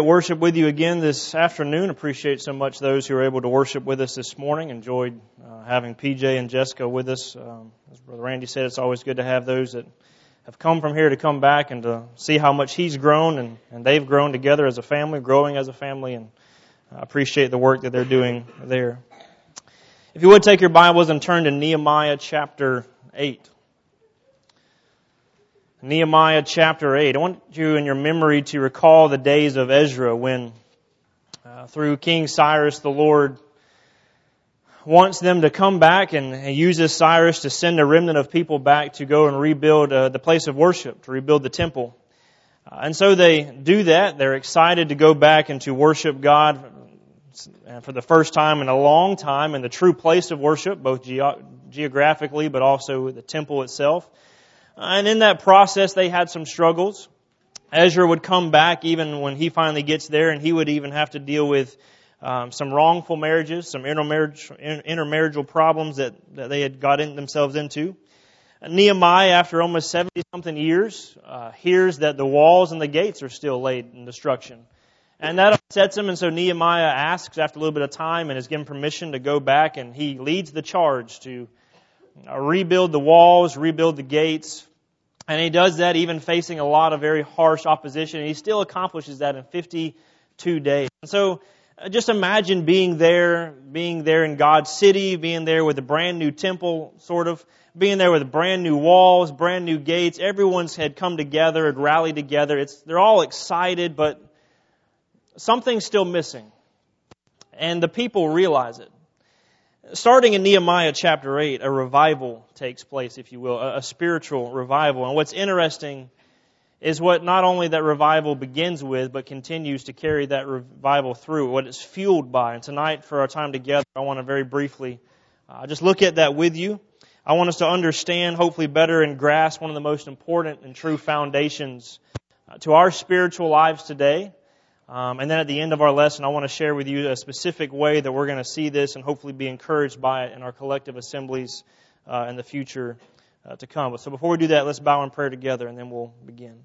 Worship with you again this afternoon. Appreciate so much those who are able to worship with us this morning. Enjoyed having PJ and Jessica with us. As Brother Randy said, it's always good to have those that have come from here to come back and to see how much he's grown and they've grown together as a family, growing as a family, and I appreciate the work that they're doing there. If you would take your Bibles and turn to Nehemiah chapter 8. Nehemiah chapter 8. I want you in your memory to recall the days of Ezra when through King Cyrus the Lord wants them to come back and uses Cyrus to send a remnant of people back to go and rebuild the place of worship, to rebuild the temple. And so they do that. They're excited to go back and to worship God for the first time in a long time in the true place of worship, both geographically but also the temple itself. And in that process, they had some struggles. Ezra would come back even when he finally gets there, and he would even have to deal with some wrongful marriages, some intermarital problems that they had gotten themselves into. Nehemiah, after almost 70-something years, hears that the walls and the gates are still laid in destruction. And that upsets him, and so Nehemiah asks, after a little bit of time, and is given permission to go back, and he leads the charge to rebuild the walls, rebuild the gates. And he does that even facing a lot of very harsh opposition. And he still accomplishes that in 52 days. And so just imagine being there in God's city, being there with a brand new temple, sort of, being there with brand new walls, brand new gates. Everyone's had come together, had rallied together. They're all excited, but something's still missing. And the people realize it. Starting in Nehemiah chapter 8, a revival takes place, if you will, a spiritual revival. And what's interesting is what not only that revival begins with, but continues to carry that revival through, what it's fueled by. And tonight, for our time together, I want to very briefly just look at that with you. I want us to understand, hopefully better and grasp one of the most important and true foundations to our spiritual lives today. And then at the end of our lesson, I want to share with you a specific way that we're going to see this and hopefully be encouraged by it in our collective assemblies in the future to come. So before we do that, let's bow in prayer together and then we'll begin.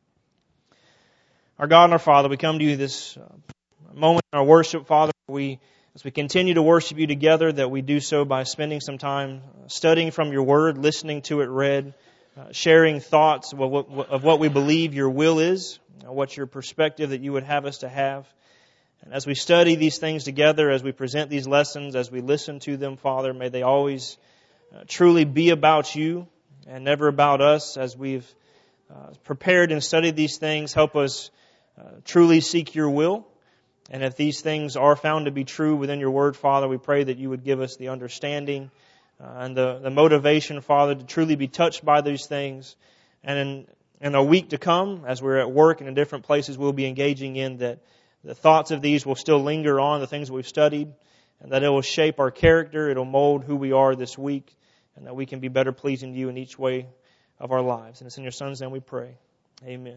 Our God and our Father, we come to you this moment in our worship, Father. As we continue to worship you together, that we do so by spending some time studying from your word, listening to it read, sharing thoughts of what we believe your will is, what your perspective that you would have us to have. And as we study these things together, as we present these lessons, as we listen to them, Father, may they always truly be about you and never about us. As we've prepared and studied these things, help us truly seek your will. And if these things are found to be true within your word, Father, we pray that you would give us the understanding and the motivation, Father, to truly be touched by these things. And in a week to come, as we're at work and in different places we'll be engaging in, that the thoughts of these will still linger on, the things we've studied, and that it will shape our character, it will mold who we are this week, and that we can be better pleasing to you in each way of our lives. And it's in your Son's name we pray. Amen.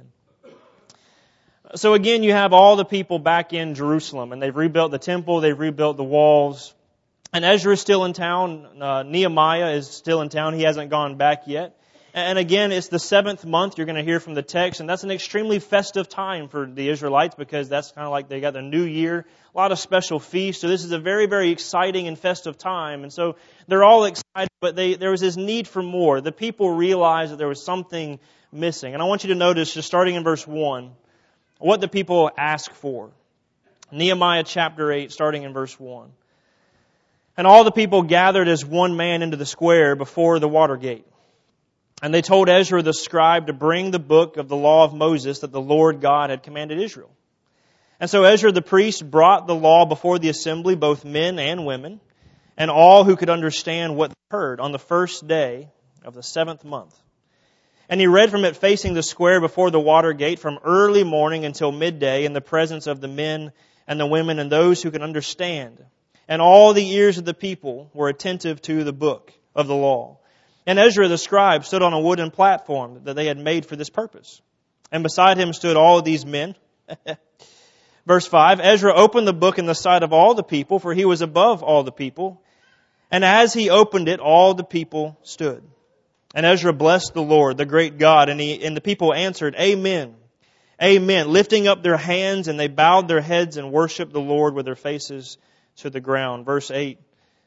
So again, you have all the people back in Jerusalem, and they've rebuilt the temple, they've rebuilt the walls, and Ezra is still in town, Nehemiah is still in town, he hasn't gone back yet. And again, it's the 7th month, you're going to hear from the text, and that's an extremely festive time for the Israelites because that's kind of like they got their new year, a lot of special feasts. So this is a very, very exciting and festive time. And so they're all excited, but there was this need for more. The people realized that there was something missing. And I want you to notice, just starting in verse 1, what the people ask for. Nehemiah chapter 8, starting in verse 1. And all the people gathered as one man into the square before the water gate. And they told Ezra the scribe to bring the book of the law of Moses that the Lord God had commanded Israel. And so Ezra the priest brought the law before the assembly, both men and women, and all who could understand what they heard on the first day of the 7th month. And he read from it facing the square before the water gate from early morning until midday in the presence of the men and the women and those who could understand. And all the ears of the people were attentive to the book of the law. And Ezra the scribe stood on a wooden platform that they had made for this purpose. And beside him stood all of these men. Verse 5, Ezra opened the book in the sight of all the people, for he was above all the people. And as he opened it, all the people stood. And Ezra blessed the Lord, the great God, and the people answered, Amen. Amen. Lifting up their hands, and they bowed their heads and worshiped the Lord with their faces to the ground. Verse 8.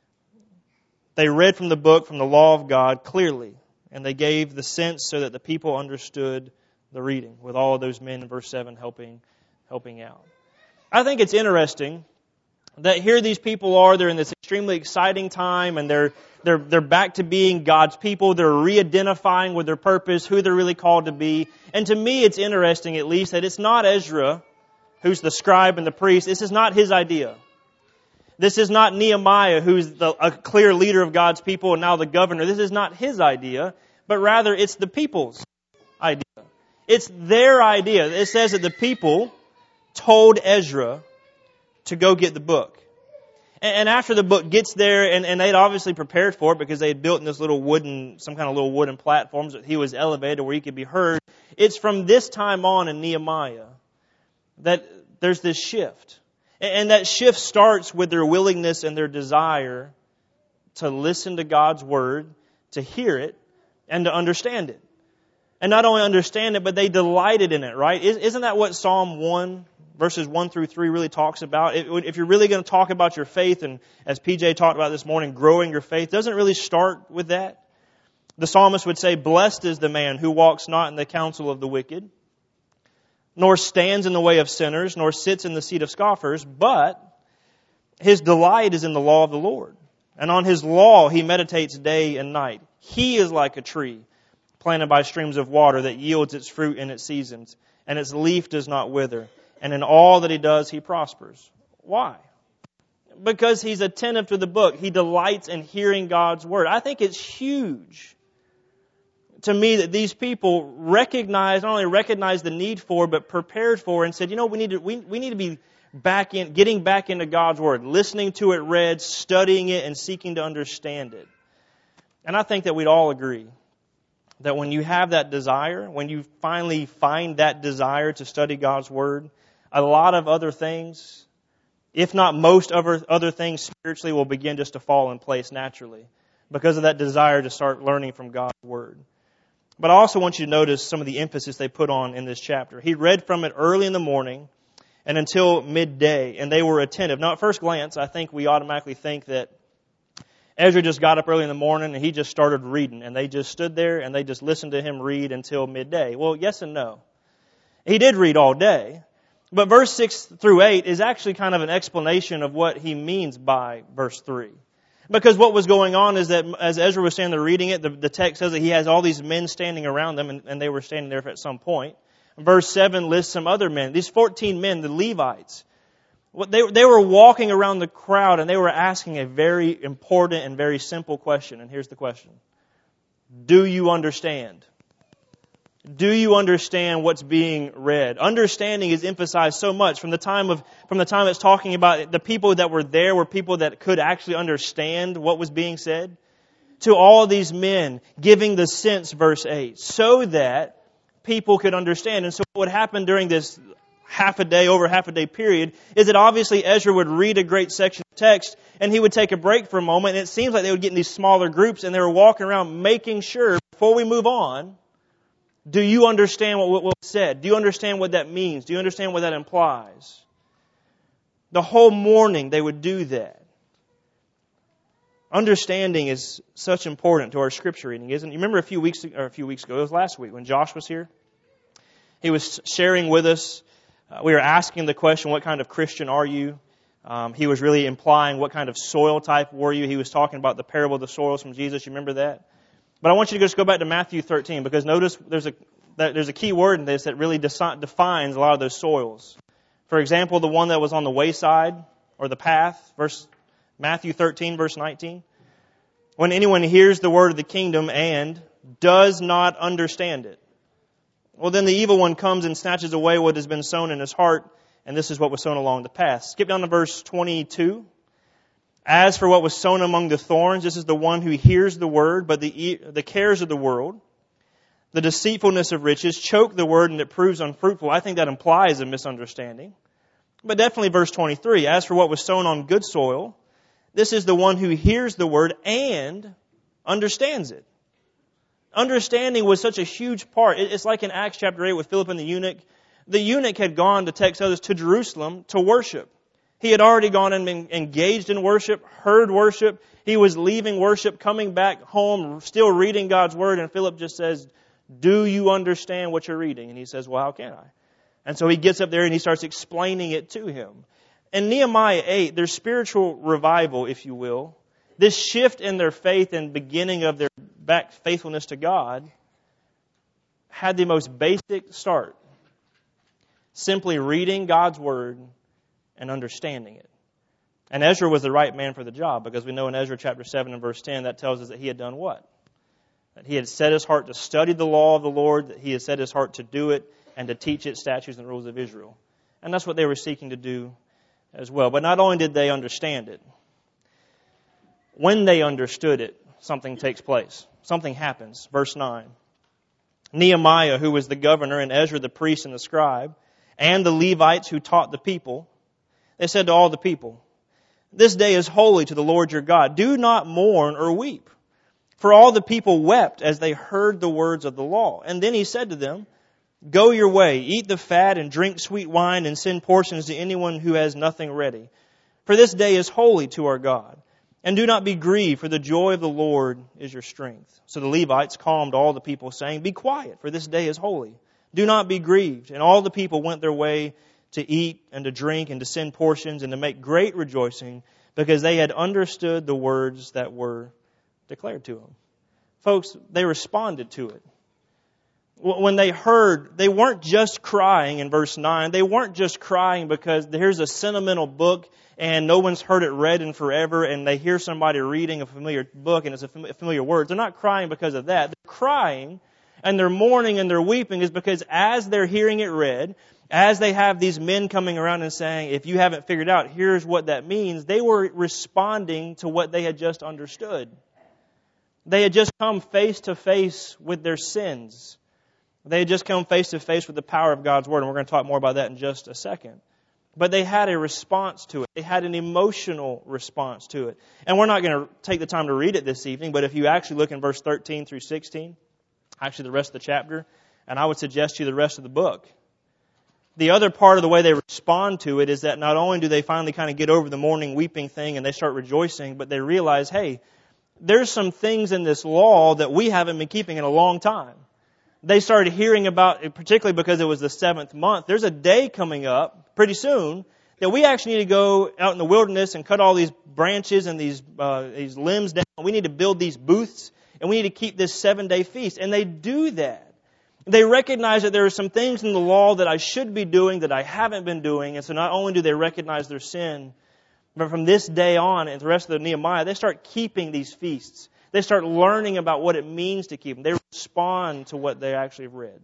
They read from the book, from the law of God, clearly, and they gave the sense so that the people understood the reading, with all of those men in verse 7 helping out. I think it's interesting that here these people are, they're in this extremely exciting time, and they're back to being God's people. They're re-identifying with their purpose, who they're really called to be. And to me, it's interesting, at least, that it's not Ezra, who's the scribe and the priest. This is not his idea. This is not Nehemiah, who's a clear leader of God's people and now the governor. This is not his idea, but rather it's the people's idea. It's their idea. It says that the people told Ezra to go get the book. And after the book gets there, and they'd obviously prepared for it because they had built in this little some kind of little wooden platforms that he was elevated where he could be heard. It's from this time on in Nehemiah that there's this shift. And that shift starts with their willingness and their desire to listen to God's Word, to hear it, and to understand it. And not only understand it, but they delighted in it, right? Isn't that what Psalm 1, verses 1 through 3 really talks about? If you're really going to talk about your faith, and as PJ talked about this morning, growing your faith, doesn't it really start with that? The psalmist would say, "Blessed is the man who walks not in the counsel of the wicked, nor stands in the way of sinners, nor sits in the seat of scoffers, but his delight is in the law of the Lord. And on his law he meditates day and night. He is like a tree planted by streams of water that yields its fruit in its seasons, and its leaf does not wither. And in all that he does, he prospers." Why? Because he's attentive to the book. He delights in hearing God's Word. I think it's huge to me that these people not only recognize the need for, but prepared for, and said, we need to be getting back into God's Word, listening to it read, studying it, and seeking to understand it. And I think that we'd all agree that when you have that desire, when you finally find that desire to study God's Word, a lot of other things, if not most other things spiritually, will begin just to fall in place naturally because of that desire to start learning from God's Word. But I also want you to notice some of the emphasis they put on in this chapter. He read from it early in the morning and until midday, and they were attentive. Now, at first glance, I think we automatically think that Ezra just got up early in the morning and he just started reading, and they just stood there and they just listened to him read until midday. Well, yes and no. He did read all day, but verse 6 through 8 is actually kind of an explanation of what he means by verse 3. Because what was going on is that as Ezra was standing there reading it, the text says that he has all these men standing around them, and they were standing there at some point. Verse 7 lists some other men. These 14 men, the Levites, they were walking around the crowd, and they were asking a very important and very simple question. And here's the question. Do you understand? Do you understand what's being read? Understanding is emphasized so much from the time it's talking about the people that were there were people that could actually understand what was being said, to all these men giving the sense, verse 8, so that people could understand. And so what would happen during this over half a day period is that obviously Ezra would read a great section of text and he would take a break for a moment, and it seems like they would get in these smaller groups and they were walking around making sure before we move on, do you understand what was said? Do you understand what that means? Do you understand what that implies? The whole morning they would do that. Understanding is such important to our scripture reading, isn't it? You remember a few weeks ago, it was last week when Josh was here? He was sharing with us. We were asking the question, what kind of Christian are you? He was really implying what kind of soil type were you? He was talking about the parable of the soils from Jesus. You remember that? But I want you to just go back to Matthew 13, because notice there's a key word in this that really defines a lot of those soils. For example, the one that was on the wayside or the path, Matthew 13, verse 19. When anyone hears the word of the kingdom and does not understand it, well, then the evil one comes and snatches away what has been sown in his heart, and this is what was sown along the path. Skip down to verse 22. As for what was sown among the thorns, this is the one who hears the word, but the cares of the world, the deceitfulness of riches, choke the word and it proves unfruitful. I think that implies a misunderstanding. But definitely verse 23, as for what was sown on good soil, this is the one who hears the word and understands it. Understanding was such a huge part. It's like in Acts chapter 8 with Philip and the eunuch. The eunuch had gone to text others to Jerusalem to worship. He had already gone and been engaged in worship, heard worship. He was leaving worship, coming back home, still reading God's Word. And Philip just says, do you understand what you're reading? And he says, well, how can I? And so he gets up there and he starts explaining it to him. In Nehemiah 8, their spiritual revival, if you will, this shift in their faith and beginning of their back faithfulness to God had the most basic start. Simply reading God's Word and understanding it. And Ezra was the right man for the job, because we know in Ezra chapter 7 and verse 10, that tells us that he had done what? That he had set his heart to study the law of the Lord, that he had set his heart to do it and to teach its statutes and rules of Israel. And that's what they were seeking to do as well. But not only did they understand it, when they understood it, something takes place. Something happens. Verse 9. Nehemiah, who was the governor, and Ezra the priest and the scribe, and the Levites who taught the people, they said to all the people, this day is holy to the Lord your God. Do not mourn or weep. For all the people wept as they heard the words of the law. And then he said to them, go your way, eat the fat and drink sweet wine and send portions to anyone who has nothing ready. For this day is holy to our God. And do not be grieved, for the joy of the Lord is your strength. So the Levites calmed all the people, saying, be quiet, for this day is holy. Do not be grieved. And all the people went their way to eat and to drink and to send portions and to make great rejoicing, because they had understood the words that were declared to them. Folks, they responded to it. When they heard, they weren't just crying in verse 9. They weren't just crying because here's a sentimental book and no one's heard it read in forever, and they hear somebody reading a familiar book and it's a familiar word. They're not crying because of that. They're crying and they're mourning and they're weeping is because as they're hearing it read, as they have these men coming around and saying, if you haven't figured out, here's what that means, they were responding to what they had just understood. They had just come face to face with their sins. They had just come face to face with the power of God's Word, and we're going to talk more about that in just a second. But they had a response to it. They had an emotional response to it. And we're not going to take the time to read it this evening, but if you actually look in verse 13 through 16, actually the rest of the chapter, and I would suggest to you the rest of the book, the other part of the way they respond to it is that not only do they finally kind of get over the mourning, weeping thing and they start rejoicing, but they realize, hey, there's some things in this law that we haven't been keeping in a long time. They started hearing about it, particularly because it was the 7th month. There's a day coming up pretty soon that we actually need to go out in the wilderness and cut all these branches and these limbs down. We need to build these booths, and we need to keep this 7-day feast. And they do that. They recognize that there are some things in the law that I should be doing that I haven't been doing. And so not only do they recognize their sin, but from this day on and the rest of the Nehemiah, they start keeping these feasts. They start learning about what it means to keep them. They respond to what they actually have read.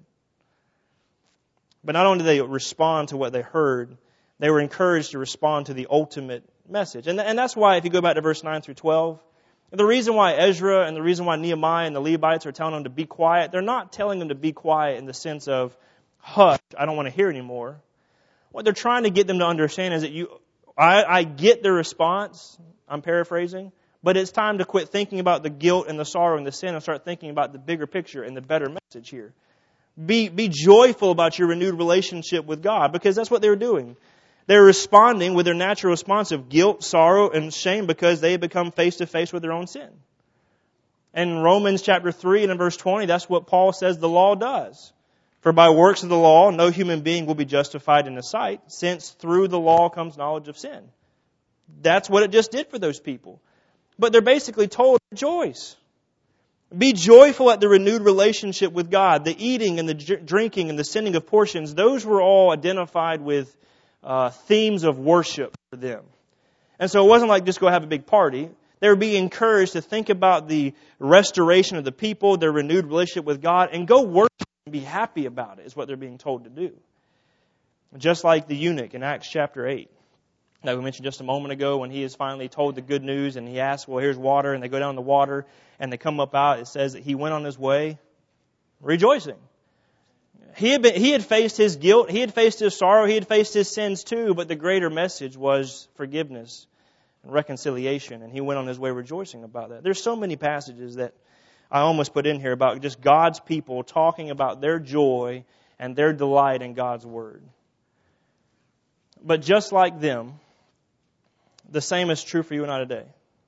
But not only do they respond to what they heard, they were encouraged to respond to the ultimate message. And that's why, if you go back to verse 9 through 12, the reason why Ezra and the reason why Nehemiah and the Levites are telling them to be quiet, they're not telling them to be quiet in the sense of, hush, I don't want to hear anymore. What they're trying to get them to understand is that I get their response, I'm paraphrasing, but it's time to quit thinking about the guilt and the sorrow and the sin and start thinking about the bigger picture and the better message here. Be joyful about your renewed relationship with God, because that's what they were doing. They're responding with their natural response of guilt, sorrow, and shame because they have become face to face with their own sin. And in Romans chapter 3 and in verse 20, that's what Paul says the law does. For by works of the law, no human being will be justified in the sight, since through the law comes knowledge of sin. That's what it just did for those people. But they're basically told, rejoice. Be joyful at the renewed relationship with God. The eating and the drinking and the sending of portions, those were all identified with themes of worship for them. And so it wasn't like just go have a big party. They were being encouraged to think about the restoration of the people, their renewed relationship with God, and go worship and be happy about it, is what they're being told to do. Just like the eunuch in Acts chapter 8. That we mentioned just a moment ago, when he is finally told the good news and he asks, well, here's water, and they go down the water and they come up out. It says that he went on his way rejoicing. He had faced his guilt, he had faced his sorrow, he had faced his sins too, but the greater message was forgiveness and reconciliation, and he went on his way rejoicing about that. There's so many passages that I almost put in here about just God's people talking about their joy and their delight in God's Word. But just like them, the same is true for you and I today.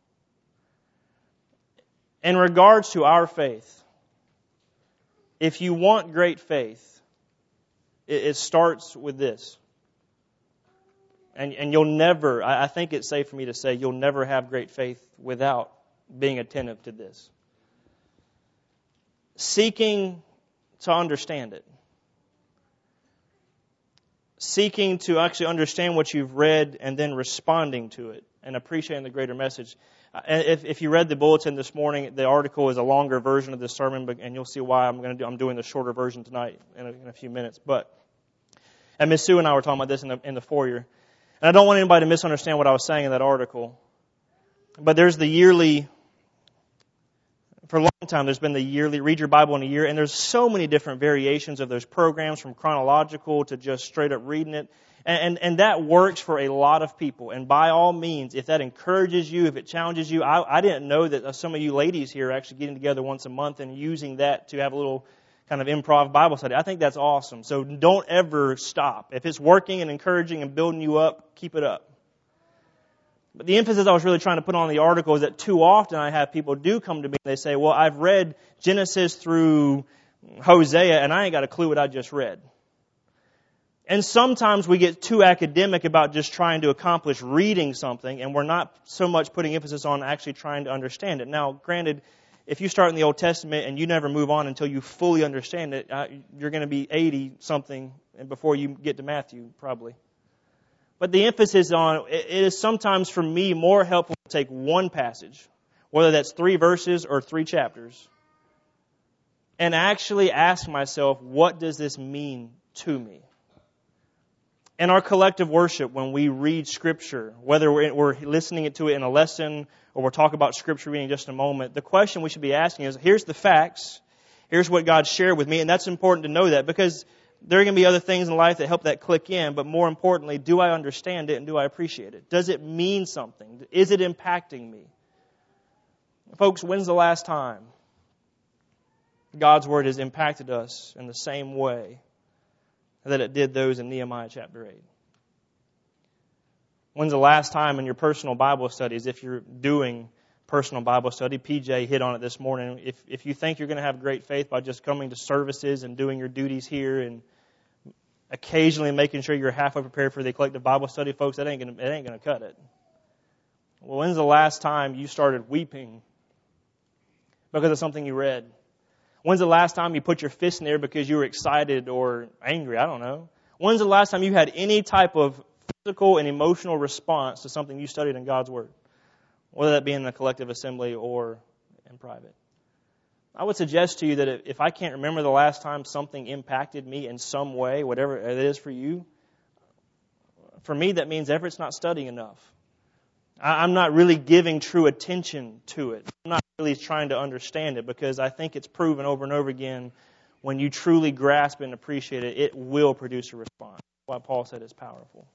In regards to our faith, if you want great faith, it starts with this. And you'll never, I think it's safe for me to say, you'll never have great faith without being attentive to this. Seeking to understand it. Seeking to actually understand what you've read and then responding to it and appreciating the greater message. If you read the bulletin this morning, the article is a longer version of this sermon, and you'll see why I'm doing the shorter version tonight in a few minutes. And Miss Sue and I were talking about this in the foyer. And I don't want anybody to misunderstand what I was saying in that article. But there's the yearly, for a long time, there's been the yearly, read your Bible in a year. And there's so many different variations of those programs, from chronological to just straight up reading it. And that works for a lot of people. And by all means, if that encourages you, if it challenges you, I didn't know that some of you ladies here are actually getting together once a month and using that to have a little kind of improv Bible study. I think that's awesome. So don't ever stop. If it's working and encouraging and building you up, keep it up. But the emphasis I was really trying to put on the article is that too often I have people do come to me and they say, well, I've read Genesis through Hosea and I ain't got a clue what I just read. And sometimes we get too academic about just trying to accomplish reading something, and we're not so much putting emphasis on actually trying to understand it. Now, granted, if you start in the Old Testament and you never move on until you fully understand it, you're going to be 80-something before you get to Matthew, probably. But the emphasis on it is sometimes for me more helpful to take one passage, whether that's 3 verses or 3 chapters, and actually ask myself, what does this mean to me? In our collective worship, when we read Scripture, whether we're listening to it in a lesson or we'll talk about Scripture reading in just a moment, the question we should be asking is, here's the facts, here's what God shared with me, and that's important to know that, because there are going to be other things in life that help that click in, but more importantly, do I understand it and do I appreciate it? Does it mean something? Is it impacting me? Folks, when's the last time God's Word has impacted us in the same way that it did those in Nehemiah chapter 8? When's the last time in your personal Bible studies, if you're doing personal Bible study, PJ hit on it this morning, if you think you're going to have great faith by just coming to services and doing your duties here and occasionally making sure you're halfway prepared for the collective Bible study, folks, it ain't going to cut it. Well, when's the last time you started weeping because of something you read? When's the last time you put your fist in the air because you were excited or angry? I don't know. When's the last time you had any type of physical and emotional response to something you studied in God's Word? Whether that be in the collective assembly or in private. I would suggest to you that if I can't remember the last time something impacted me in some way, whatever it is for you, for me that means Everett's not studying enough. I'm not really giving true attention to it. I'm not really trying to understand it, because I think it's proven over and over again, when you truly grasp and appreciate it, it will produce a response. That's why Paul said it's powerful.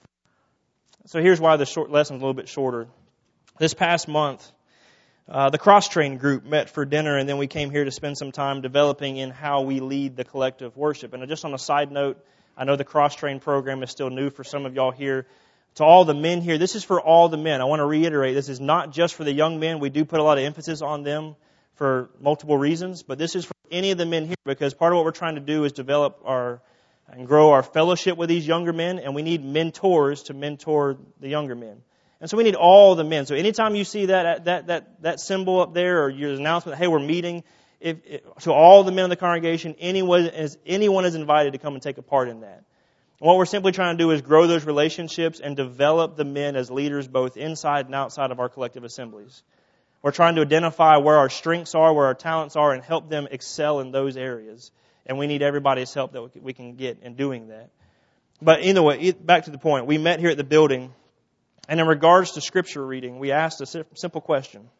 So here's why the short lesson's a little bit shorter. This past month, the cross-train group met for dinner, and then we came here to spend some time developing in how we lead the collective worship. And just on a side note, I know the cross-train program is still new for some of y'all here. To all the men here, this is for all the men. I want to reiterate, this is not just for the young men. We do put a lot of emphasis on them for multiple reasons, but this is for any of the men here, because part of what we're trying to do is develop and grow our fellowship with these younger men, and we need mentors to mentor the younger men. And so we need all the men. So anytime you see that symbol up there, or your announcement, hey, we're meeting, to all the men in the congregation, anyone is invited to come and take a part in that. And what we're simply trying to do is grow those relationships and develop the men as leaders both inside and outside of our collective assemblies. We're trying to identify where our strengths are, where our talents are, and help them excel in those areas. And we need everybody's help that we can get in doing that. But anyway, back to the point. We met here at the building, and in regards to Scripture reading, we asked a simple question.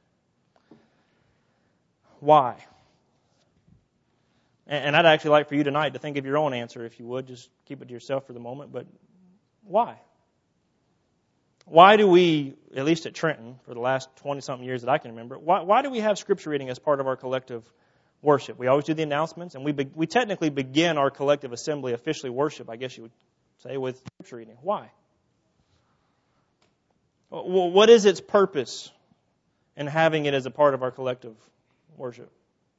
Why? And I'd actually like for you tonight to think of your own answer, if you would. Just keep it to yourself for the moment. But why? Why do we, at least at Trenton, for the last 20-something years that I can remember, why do we have Scripture reading as part of our collective worship. We always do the announcements, and we technically begin our collective assembly, officially worship, I guess you would say, with Scripture reading. Why? Well, what is its purpose in having it as a part of our collective worship?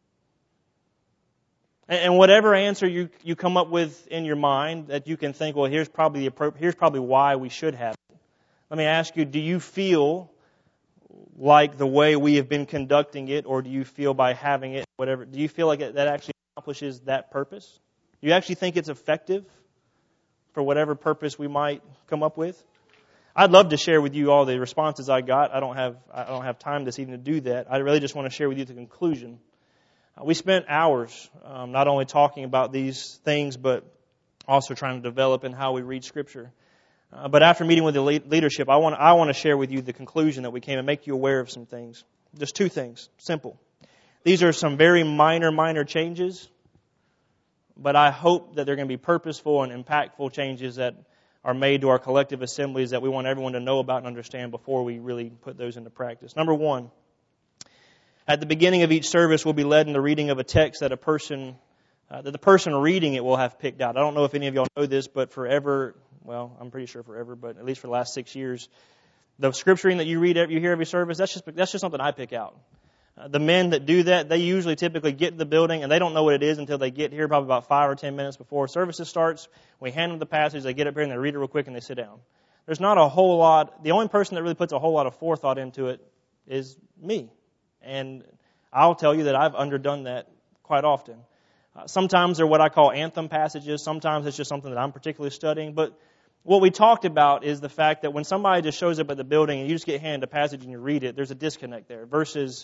And whatever answer you come up with in your mind that you can think, well, here's probably why we should have it. Let me ask you, do you feel like the way we have been conducting it, or do you feel by having it, whatever, do you feel like that actually accomplishes that purpose? Do you actually think it's effective for whatever purpose we might come up with? I'd love to share with you all the responses I got. I don't have time this evening to do that. I really just want to share with you the conclusion. We spent hours not only talking about these things, but also trying to develop in how we read Scripture. But after meeting with the leadership, I want to share with you the conclusion that we came and make you aware of some things. Just two things, simple. These are some very minor changes, but I hope that they're going to be purposeful and impactful changes that are made to our collective assemblies that we want everyone to know about and understand before we really put those into practice. Number one, at the beginning of each service, we'll be led in the reading of a text that the person reading it will have picked out. I don't know if any of y'all know this, but forever, well, I'm pretty sure forever, but at least for the last 6 years, the Scripture reading that you hear every service, that's just something I pick out. The men that do that, they usually typically get to the building, and they don't know what it is until they get here, probably about 5 or 10 minutes before services starts. We hand them the passage, they get up here and they read it real quick and they sit down. There's not a whole lot. The only person that really puts a whole lot of forethought into it is me. And I'll tell you that I've underdone that quite often. Sometimes they're what I call anthem passages. Sometimes it's just something that I'm particularly studying. But what we talked about is the fact that when somebody just shows up at the building and you just get handed a passage and you read it, there's a disconnect there versus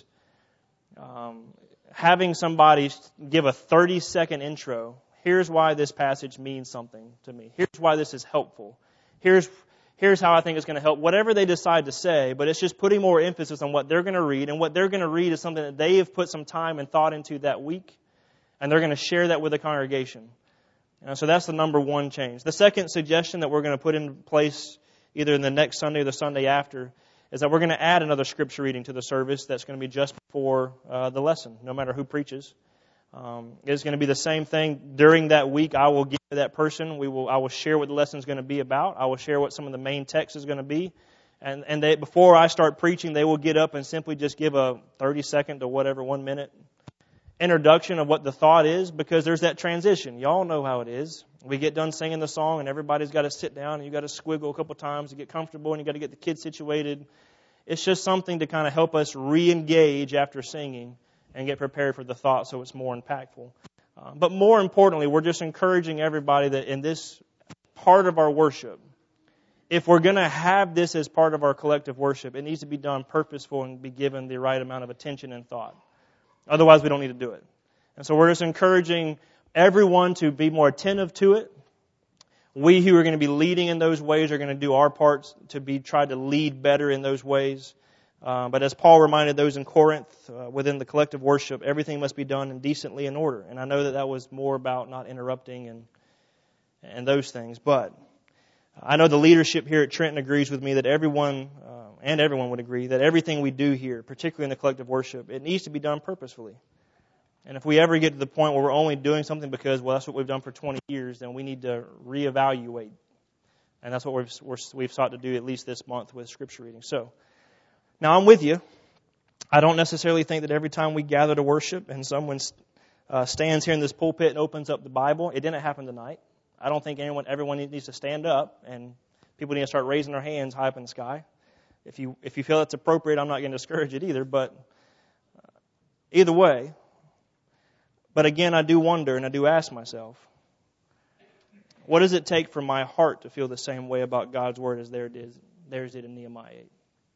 having somebody give a 30-second intro. Here's why this passage means something to me. Here's why this is helpful. Here's how I think it's going to help. Whatever they decide to say, but it's just putting more emphasis on what they're going to read. And what they're going to read is something that they have put some time and thought into that week. And they're going to share that with the congregation. So that's the number one change. The second suggestion that we're going to put in place either in the next Sunday or the Sunday after is that we're going to add another Scripture reading to the service that's going to be just before the lesson, no matter who preaches. It's going to be the same thing. During that week, I will give that person. I will share what the lesson is going to be about. I will share what some of the main text is going to be. And before I start preaching, they will get up and simply just give a 30-second to whatever, 1 minute introduction of what the thought is, because there's that transition. Y'all know how it is. We get done singing the song, and everybody's got to sit down, and you got to squiggle a couple times to get comfortable, and you got to get the kids situated. It's just something to kind of help us re-engage after singing and get prepared for the thought so it's more impactful. But more importantly, we're just encouraging everybody that in this part of our worship, if we're going to have this as part of our collective worship, it needs to be done purposeful and be given the right amount of attention and thought. Otherwise, we don't need to do it. And so we're just encouraging everyone to be more attentive to it. We who are going to be leading in those ways are going to do our parts to try to lead better in those ways. But as Paul reminded those in Corinth, within the collective worship, everything must be done in decently in order. And I know that was more about not interrupting and those things. But I know the leadership here at Trenton agrees with me that everyone would agree that everything we do here, particularly in the collective worship, it needs to be done purposefully. And if we ever get to the point where we're only doing something because, well, that's what we've done for 20 years, then we need to reevaluate. And that's what we've sought to do at least this month with Scripture reading. So, now I'm with you. I don't necessarily think that every time we gather to worship and someone stands here in this pulpit and opens up the Bible, it didn't happen tonight. I don't think everyone needs to stand up and people need to start raising their hands high up in the sky. If you feel that's appropriate, I'm not going to discourage it either, but either way. But again, I do wonder and I do ask myself, what does it take for my heart to feel the same way about God's Word as theirs did in Nehemiah 8?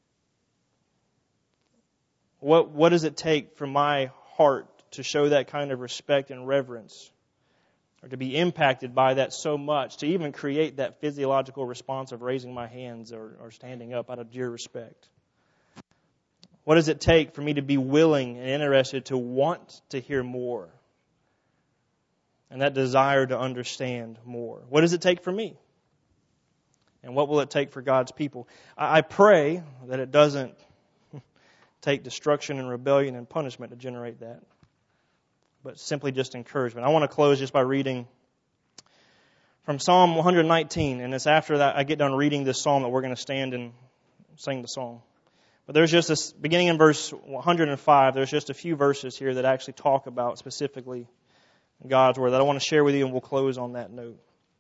What does it take for my heart to show that kind of respect and reverence, or to be impacted by that so much, to even create that physiological response of raising my hands or standing up out of dear respect? What does it take for me to be willing and interested to want to hear more, and that desire to understand more? What does it take for me? And what will it take for God's people? I pray that it doesn't take destruction and rebellion and punishment to generate that. but simply just encouragement. I want to close just by reading from Psalm 119, and it's after that I get done reading this psalm that we're going to stand and sing the song. But there's just this, beginning in verse 105, there's just a few verses here that actually talk about specifically God's Word that I want to share with you, and we'll close on that note.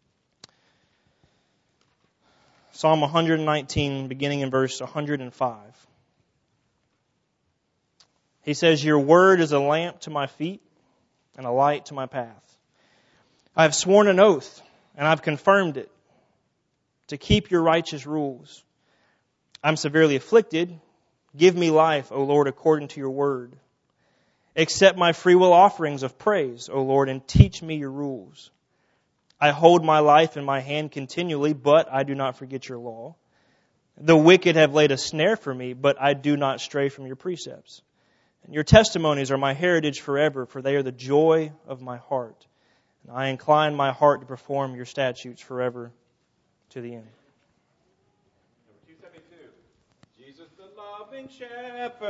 Psalm 119, beginning in verse 105. He says, "Your word is a lamp to my feet and a light to my path. I have sworn an oath, and I've confirmed it, to keep your righteous rules. I'm severely afflicted. Give me life, O Lord, according to your word. Accept my freewill offerings of praise, O Lord, and teach me your rules. I hold my life in my hand continually, but I do not forget your law. The wicked have laid a snare for me, but I do not stray from your precepts. And your testimonies are my heritage forever, for they are the joy of my heart. And I incline my heart to perform your statutes forever to the end." Number 272. Jesus the loving shepherd.